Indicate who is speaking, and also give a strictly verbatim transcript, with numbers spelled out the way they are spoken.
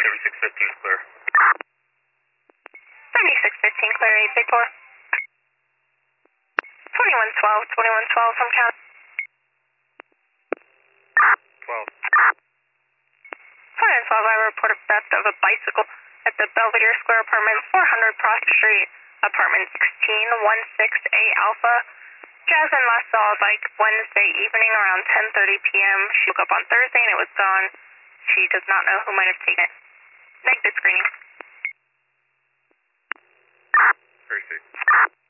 Speaker 1: seventy-six fifteen clear.
Speaker 2: seventy-six fifteen clear, eight big four. twenty-one twelve, twenty-one twelve from count.
Speaker 1: twelve.
Speaker 2: twenty-one twelve, I report a theft of a bicycle at the Belvedere Square Apartments, four hundred Prost Street, apartment sixteen, one six A Alpha. Jasmine last saw a bike Wednesday evening around ten thirty p m She woke up on Thursday and it was gone. She does not know who might have taken it. Negative screening.
Speaker 1: Very safe.